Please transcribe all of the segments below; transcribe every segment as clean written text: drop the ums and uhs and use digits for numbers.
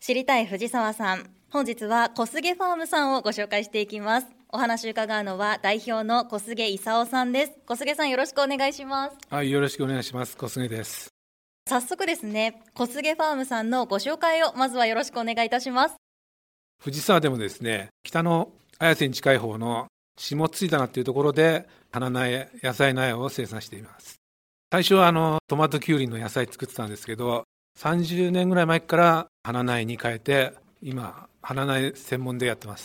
知りたい藤沢さん、本日は小菅ファームさんをご紹介していきます。お話伺うのは代表の小菅勲さんです。小菅さん、よろしくお願いします。 はい、よろしくお願いします。小菅です。 早速ですね、小菅ファームさんのご紹介をまずはよろしくお願いいたします。 藤沢でもですね、北の綾瀬に近い方の下津井棚というところで花苗、野菜苗を生産しています。最初はトマトキュウリの野菜作ってたんですけど、30年ぐらい前から花苗に変えて、今花苗専門でやってます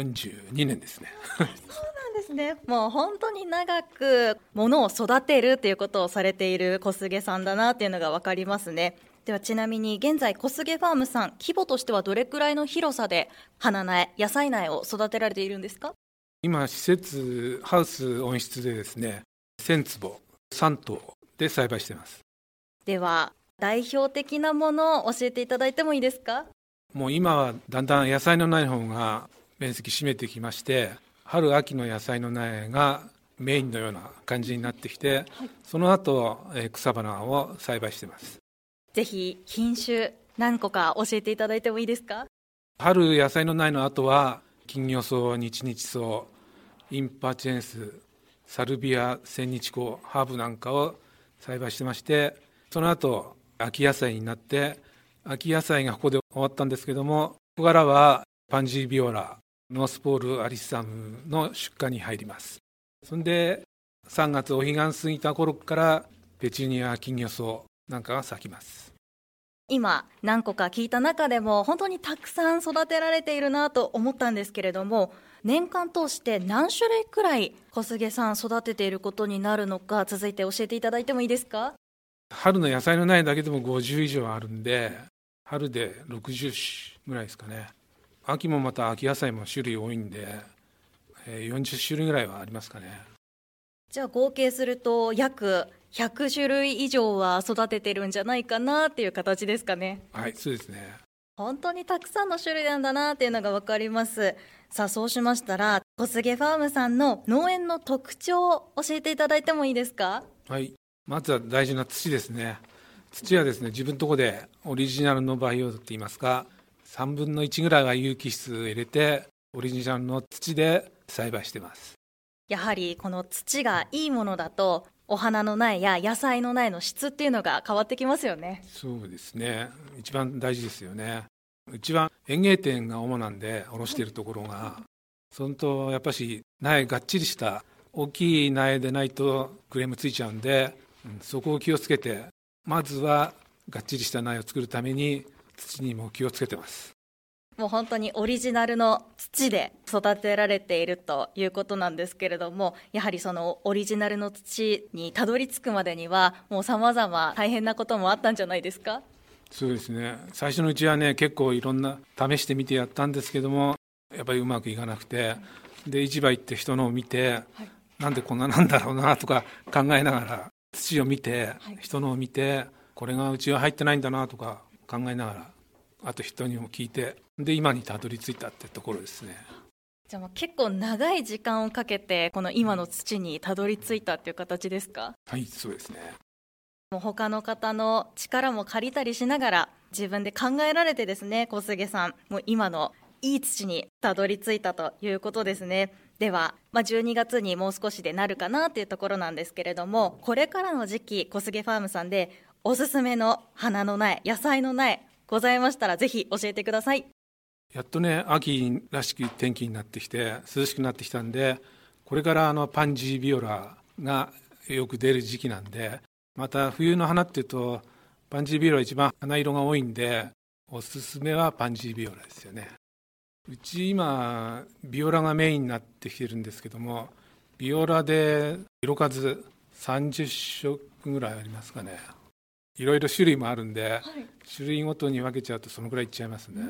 。42年ですね。 そうなんですね。もう本当に長く物を育てるということをされている小菅さんだなというのが分かりますね。ではちなみに現在小菅ファームさん、規模としてはどれくらいの広さで花苗、野菜苗を育てられているんですか？ 今施設ハウス温室でですね、1000坪3棟で栽培しています。 では代表的なものを教えていただいてもいいですか？ もう今はだんだん野菜のない方が面積占めてきまして、春秋の野菜の苗がメインのような感じになってきて、その後草花を栽培しています。 ぜひ品種何個か教えていただいてもいいですか？ 春野菜の苗の後は金魚草、日々草、インパチェンス、サルビア、千日紅、ハーブなんかを栽培してまして、その後秋野菜になって、秋野菜がここで終わったんですけども、ここからはパンジービオラ、ノースポールアリッサムの出荷に入ります。そんで3月お彼岸過ぎた頃からペチュニア、金魚草なんかが咲きます。 今何個か聞いた中でも本当にたくさん育てられているなと思ったんですけれども、年間通して何種類くらい小菅さん育てていることになるのか、続いて教えていただいてもいいですか？ 春の野菜の苗だけでも50以上あるんで、春で60種ぐらいですかね。秋もまた秋野菜も種類多いんで、40種類ぐらいはありますかね。 じゃあ合計すると約100種類以上は育ててるんじゃないかなっていう形ですかね。 はい、そうですね。 本当にたくさんの種類なんだなっていうのが分かります。さあ、そうしましたら小菅ファームさんの農園の特徴を教えていただいてもいいですか？ はい、まずは大事な土ですね。土はですね、自分のところでオリジナルの培養土って言いますか、3分の1ぐらいは有機質を入れてオリジナルの土で栽培してます。 やはりこの土がいいものだと、お花の苗や野菜の苗の質っていうのが変わってきますよね。 そうですね、一番大事ですよね。うちは園芸店が主なんで卸しているところが、そのとやっぱし苗がっちりした大きい苗でないとクレームついちゃうんで、そこを気をつけて、まずはがっちりした苗を作るために土にも気をつけてます。 もう本当にオリジナルの土で育てられているということなんですけれども、やはりそのオリジナルの土にたどり着くまでにはもう様々大変なこともあったんじゃないですか？ そうですね、最初のうちはね、結構いろんな試してみてやったんですけども、やっぱりうまくいかなくて、で市場行って人のを見て、なんでこんななんだろうなとか考えながら、土を見て、人のを見て、これがうちは入ってないんだなとか考えながら、あと人にも聞いて、で今にたどり着いたってところですね。 じゃあもう結構長い時間をかけてこの今の土にたどり着いたっていう形ですか？ はい、そうですね。 もう他の方の力も借りたりしながら自分で考えられてですね、小菅さんもう今のいい土にたどり着いたということですね。では、12月にもう少しでなるかなというところなんですけれども、これからの時期小菅ファームさんでおすすめの花の苗、野菜の苗ございましたらぜひ教えてください。 やっとね、秋らしき天気になってきて涼しくなってきたんで、これからパンジービオラがよく出る時期なんで、また冬の花っていうとパンジービオラ一番花色が多いんで、おすすめはパンジービオラですよね。うち今ビオラがメインになってきてるんですけども、ビオラで色数30色ぐらいありますかね。いろいろ種類もあるんで、種類ごとに分けちゃうとそのぐらいいっちゃいますね。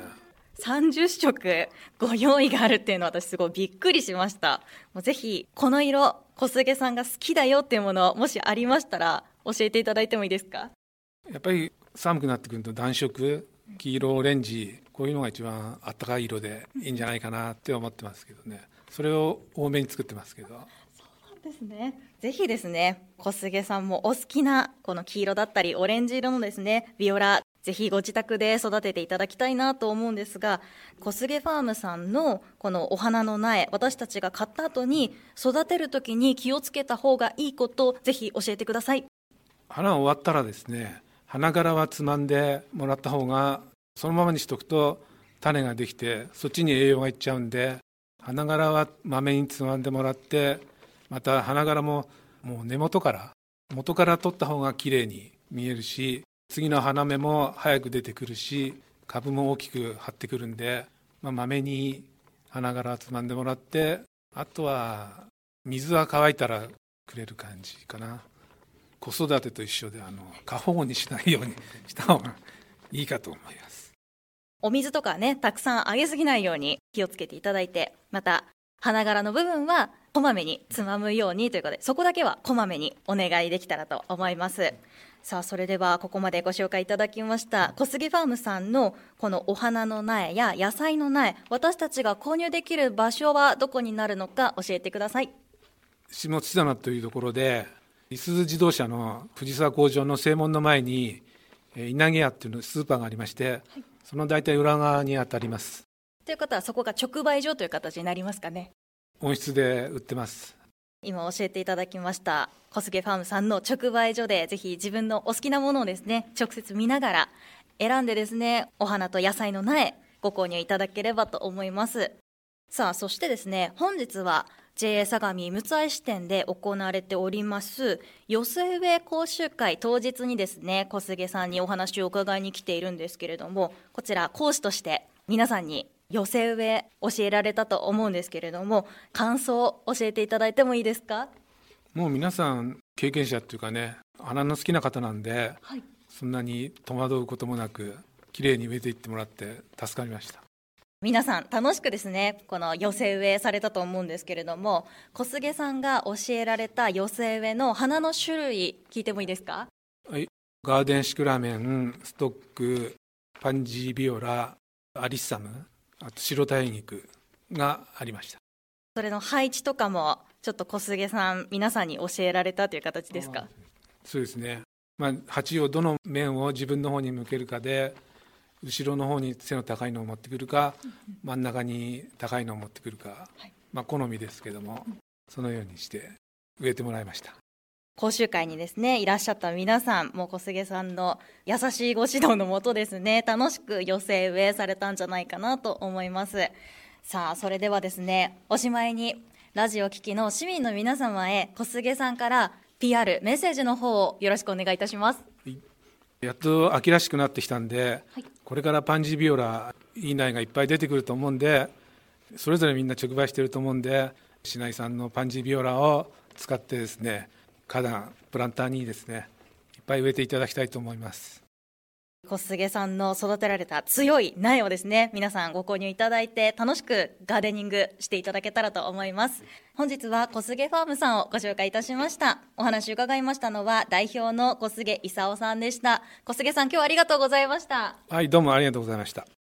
30色ご用意があるっていうのは私すごいびっくりしました。もうぜひこの色小菅さんが好きだよっていうものもしありましたら教えていただいてもいいですか？ やっぱり寒くなってくると暖色、黄色、オレンジ、こういうのが一番あったかい色でいいんじゃないかなって思ってますけどね。それを多めに作ってますけど。 そうですね。ぜひですね、小菅さんもお好きなこの黄色だったりオレンジ色のですね、ビオラぜひご自宅で育てていただきたいなと思うんですが、小菅ファームさんのこのお花の苗、私たちが買った後に育てるときに気をつけた方がいいこと、ぜひ教えてください。 花終わったらですね、花がらはつまんでもらった方が、そのままにしとくと種ができてそっちに栄養がいっちゃうんで、花がらはまめにつまんでもらって、また花がらももう根元から元から取った方がきれいに見えるし、次の花芽も早く出てくるし、株も大きく張ってくるんで、まめに花がらつまんでもらって、あとは水は乾いたらくれる感じかな。子育てと一緒で過保護にしないようにした方がいいかと思います。 お水とかね、たくさんあげすぎないように気をつけていただいて、また花柄の部分はこまめにつまむようにということで、そこだけはこまめにお願いできたらと思います。さあ、それではここまでご紹介いただきました小菅ファームさんのこのお花の苗や野菜の苗、私たちが購入できる場所はどこになるのか教えてください。 下津棚というところで、いすゞ自動車の藤沢工場の正門の前に稲毛屋っていうのスーパーがありまして、その大体裏側にあたります。 ということはそこが直売所という形になりますかね。 温室で売ってます。 今教えていただきました小菅ファームさんの直売所で、ぜひ自分のお好きなものをですね、直接見ながら選んでですね、お花と野菜の苗ご購入いただければと思います。さあ、そしてですね、本日は JA 相模陸奥支店で行われております寄せ植え講習会当日にですね、小菅さんにお話を伺いに来ているんですけれども、こちら講師として皆さんに寄せ植え教えられたと思うんですけれども、感想を教えていただいてもいいですか。 もう皆さん経験者っていうかね、花の好きな方なんで、 はい、 そんなに戸惑うこともなくきれいに植えていってもらって助かりました。 皆さん楽しくですね、この寄せ植えされたと思うんですけれども、小菅さんが教えられた寄せ植えの花の種類聞いてもいいですか。 はい、ガーデンシクラメン、ストック、パンジービオラ、アリッサム、あと白体肉がありました。 それの配置とかもちょっと小菅さん皆さんに教えられたという形ですか。 そうですね、鉢をどの面を自分の方に向けるかで、後ろの方に背の高いのを持ってくるか、真ん中に高いのを持ってくるか、好みですけども、そのようにして植えてもらいました。 講習会にですねいらっしゃった皆さんも小菅さんの優しいご指導のもとですね、楽しく寄せ植えされたんじゃないかなと思います。さあ、それではですね、おしまいにラジオ聴きの市民の皆様へ小菅さんから PR メッセージの方をよろしくお願いいたします。 やっと秋らしくなってきたんで、これからパンジービオラいい苗がいっぱい出てくると思うんで、それぞれみんな直売してると思うんで、市内産のパンジービオラを使ってですね、花壇プランターにですねいっぱい植えていただきたいと思います。 小菅さんの育てられた強い苗をですね、皆さんご購入いただいて楽しくガーデニングしていただけたらと思います。本日は小菅ファームさんをご紹介いたしました。お話伺いましたのは代表の小菅勲さんでした。小菅さん、今日はありがとうございました。 はい、どうもありがとうございました。